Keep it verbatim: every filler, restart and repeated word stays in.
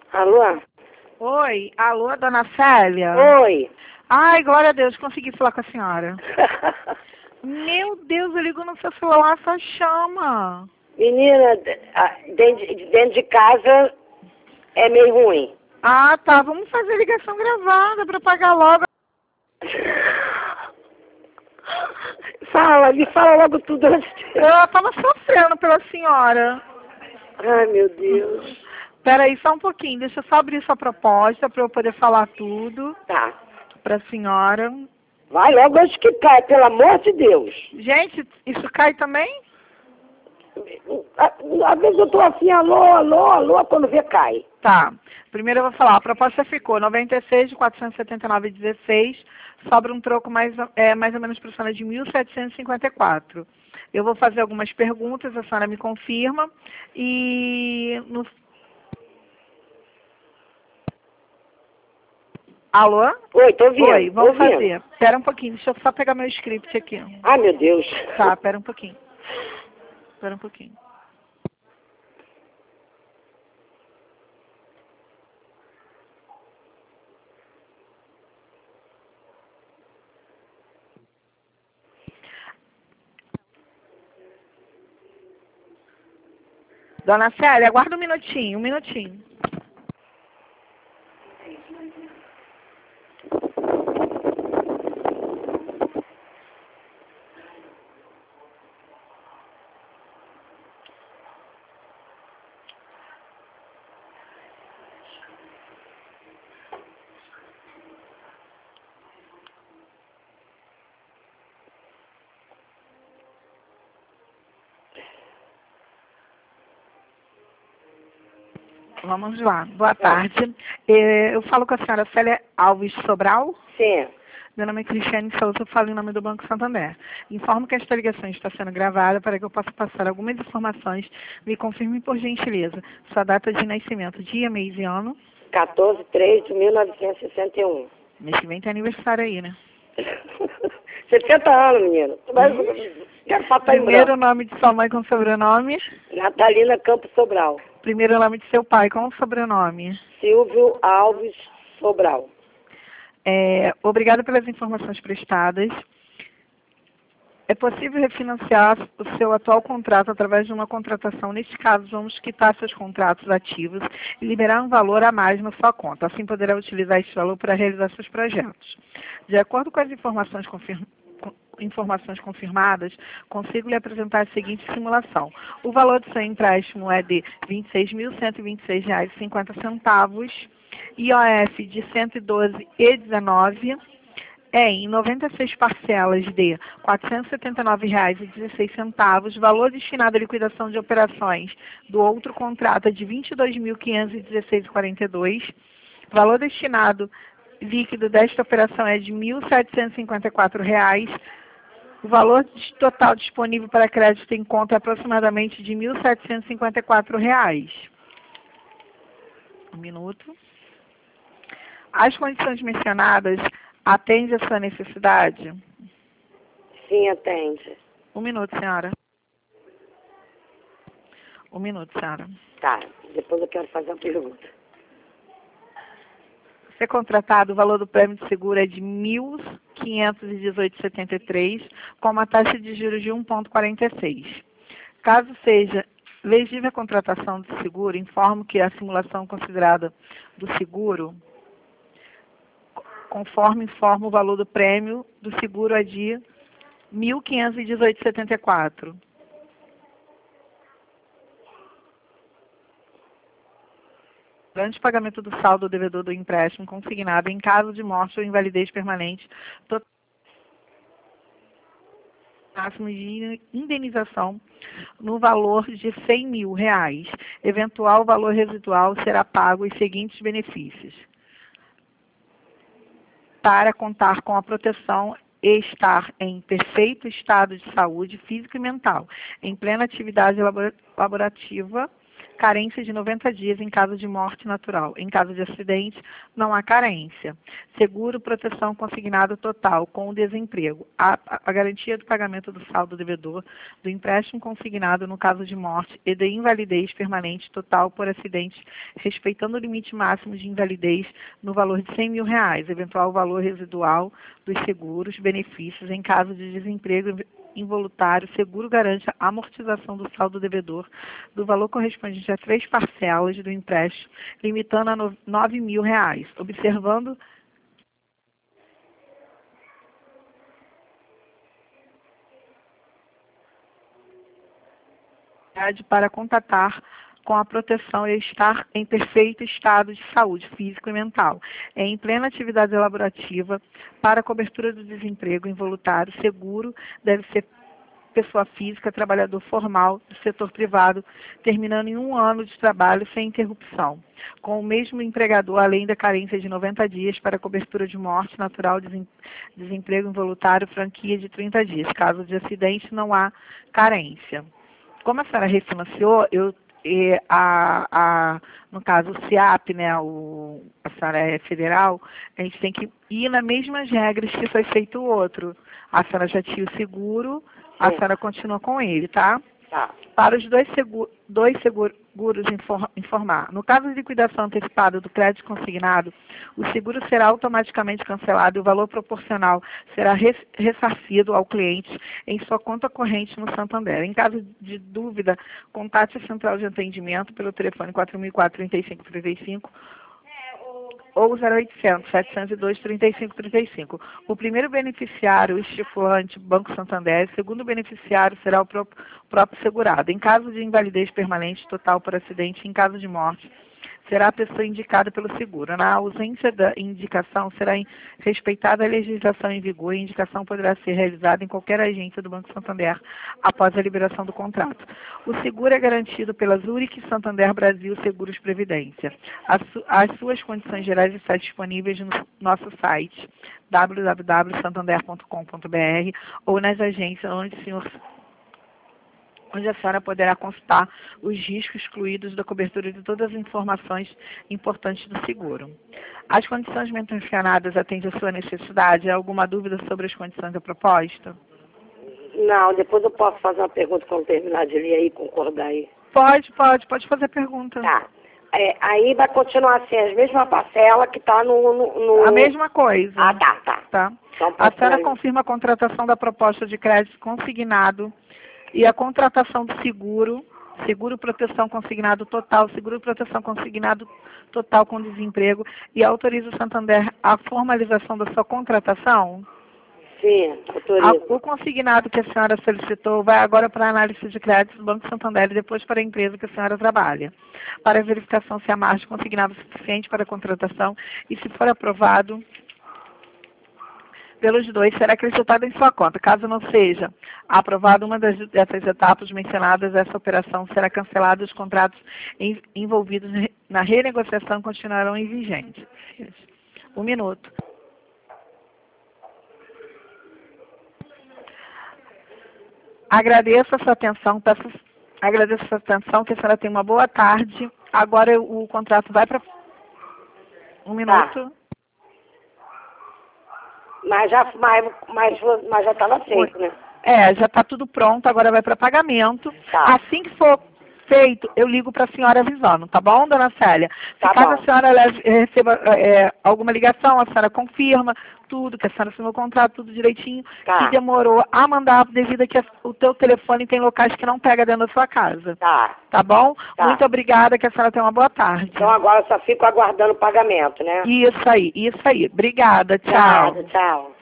Alô? Oi, alô, dona Célia? Oi. Ai, glória a Deus, consegui falar com a senhora. Meu Deus, eu ligo no seu celular, só chama. Menina, ah, dentro de, dentro de casa é meio ruim. Ah, tá, vamos fazer ligação gravada pra pagar logo. Fala, me fala logo tudo antes. de- Eu tava sofrendo pela senhora. Ai, meu Deus. Peraí, só um pouquinho, deixa eu só abrir sua proposta pra eu poder falar tudo Tá. pra senhora. Vai logo antes que cai, pelo amor de Deus. Gente, isso cai também? Às vezes eu tô assim, alô, alô, alô, quando vê cai. Tá. Primeiro eu vou falar, a proposta ficou noventa e seis de quatrocentos e setenta e nove e dezesseis, sobra um troco mais, é, mais ou menos para a senhora de mil setecentos e cinquenta e quatro. Eu vou fazer algumas perguntas, a senhora me confirma e... No... Alô? Oi, tô ouvindo. Oi, vamos tô ouvindo. fazer. Espera um pouquinho, deixa eu só pegar meu script aqui. Ai, meu Deus. Tá, espera um pouquinho. Espera um pouquinho. Dona Célia, aguarda um minutinho, um minutinho. Vamos lá. Boa tarde. Eh, Eu falo com a senhora Célia Alves Sobral. Sim. Meu nome é Cristiane Souza, eu falo em nome do Banco Santander. Informo que esta ligação está sendo gravada para que eu possa passar algumas informações. Me confirme, por gentileza, sua data de nascimento, dia, mês e ano. quatorze de três de mil novecentos e sessenta e um. Mês que vem tem aniversário aí, né? setenta anos, menino. Mas quero papai em Primeiro branco. nome de sua mãe com sobrenome. Natalina Campos Sobral. Primeiro nome de seu pai com sobrenome. Silvio Alves Sobral. É, obrigada pelas informações prestadas. É possível refinanciar o seu atual contrato através de uma contratação. Neste caso, vamos quitar seus contratos ativos e liberar um valor a mais na sua conta. Assim, poderá utilizar este valor para realizar seus projetos. De acordo com as informações, confirm... informações confirmadas, consigo lhe apresentar a seguinte simulação. O valor do seu empréstimo é de vinte e seis mil cento e vinte e seis reais e cinquenta centavos, I O F de cento e doze reais e dezenove centavos, é em noventa e seis parcelas de quatrocentos e setenta e nove reais e dezesseis centavos, valor destinado à liquidação de operações do outro contrato é de vinte e dois mil quinhentos e dezesseis reais e quarenta e dois centavos, valor destinado líquido desta operação é de mil setecentos e cinquenta e quatro reais, o valor total disponível para crédito em conta é aproximadamente de mil setecentos e cinquenta e quatro reais. Um minuto. As condições mencionadas atendem a sua necessidade? Sim, atende. Um minuto, senhora. Um minuto, senhora. Tá, depois eu quero fazer uma pergunta. Ser contratado, o valor do prêmio de seguro é de mil quinhentos e dezoito reais e setenta e três centavos, com uma taxa de juros de um vírgula quarenta e seis. Caso seja legível a contratação do seguro, informo que a simulação considerada do seguro, conforme informa o valor do prêmio do seguro é de mil quinhentos e dezoito reais e setenta e quatro centavos. Durante o pagamento do saldo do devedor do empréstimo consignado em caso de morte ou invalidez permanente, total máximo de indenização no valor de cem mil reais. Eventual valor residual será pago os seguintes benefícios. Para contar com a proteção e estar em perfeito estado de saúde física e mental, em plena atividade labor- laborativa, carência de noventa dias em caso de morte natural. Em caso de acidente, não há carência. Seguro, proteção consignado total com o desemprego. A, a garantia do pagamento do saldo devedor do empréstimo consignado no caso de morte e de invalidez permanente total por acidente, respeitando o limite máximo de invalidez no valor de cem mil reais, eventual valor residual dos seguros, benefícios em caso de desemprego involuntário, seguro garante a amortização do saldo devedor do valor correspondente a três parcelas do empréstimo, limitando a nove mil reais, observando para contatar com a proteção e estar em perfeito estado de saúde físico e mental, é em plena atividade elaborativa para a cobertura do desemprego involuntário, seguro deve ser pessoa física, trabalhador formal do setor privado, terminando em um ano de trabalho sem interrupção, com o mesmo empregador, além da carência de noventa dias para cobertura de morte natural, desemprego involuntário, franquia de trinta dias. Caso de acidente, não há carência. Como a senhora refinanciou, eu E a, a, no caso o SIAP, né, o, a senhora é federal, a gente tem que ir nas mesmas regras que foi feito o outro. A senhora já tinha o seguro, a senhora continua com ele, tá? Tá. Para os dois, seguro, dois seguros informar. No caso de liquidação antecipada do crédito consignado, o seguro será automaticamente cancelado e o valor proporcional será ressarcido ao cliente em sua conta corrente no Santander. Em caso de dúvida, contate a central de atendimento pelo telefone quatro mil e quatro, trinta e cinco, trinta e cinco ou zero oitocentos, setecentos e dois, trinta e cinco, trinta e cinco. O primeiro beneficiário, o estipulante Banco Santander, o segundo beneficiário será o próprio, próprio segurado. Em caso de invalidez permanente total por acidente, em caso de morte, será a pessoa indicada pelo seguro. Na ausência da indicação, será respeitada a legislação em vigor e a indicação poderá ser realizada em qualquer agência do Banco Santander após a liberação do contrato. O seguro é garantido pela Zurich Santander Brasil Seguros Previdência. As, su as suas condições gerais estão disponíveis no nosso site w w w ponto santander ponto com ponto b r ou nas agências onde o senhor onde a senhora poderá consultar os riscos excluídos da cobertura de todas as informações importantes do seguro. As condições mencionadas atendem à sua necessidade? Há alguma dúvida sobre as condições da proposta? Não, depois eu posso fazer uma pergunta quando terminar de ler aí e concordar aí. Pode, pode, pode fazer pergunta. Tá. É, aí vai continuar assim, as mesmas parcelas que está no, no, no... A mesma coisa. Ah, tá, tá. tá. Então, a senhora confirma a contratação da proposta de crédito consignado e a contratação do seguro, seguro proteção consignado total, seguro proteção consignado total com desemprego, e autoriza o Santander a formalização da sua contratação? Sim, autoriza. O consignado que a senhora solicitou vai agora para a análise de crédito do Banco Santander e depois para a empresa que a senhora trabalha, para a verificação se a margem consignada é suficiente para a contratação e, se for aprovado pelos dois, será acrescentado em sua conta. Caso não seja aprovada uma das, dessas etapas mencionadas, essa operação será cancelada e os contratos em, envolvidos na renegociação continuarão em vigente. Um minuto. Agradeço a sua atenção, peço, agradeço a sua atenção, que a senhora tenha uma boa tarde. Agora o, o contrato vai para... Um minuto. Tá. Mas já mas, mas, mas já estava feito, né? É, já está tudo pronto, agora vai para pagamento. Tá. Assim que for feito, eu ligo para a senhora avisando, tá bom, dona Célia? Se tá caso bom. a senhora leve, receba é, alguma ligação, a senhora confirma tudo, que a senhora assinou o contrato, tudo direitinho, Tá. que demorou a mandar devido a que a, o teu telefone tem locais que não pega dentro da sua casa. Tá. Tá bom? Tá. Muito obrigada, que a senhora tenha uma boa tarde. Então agora eu só fico aguardando o pagamento, né? Isso aí, isso aí. Obrigada, tchau. Nada, tchau.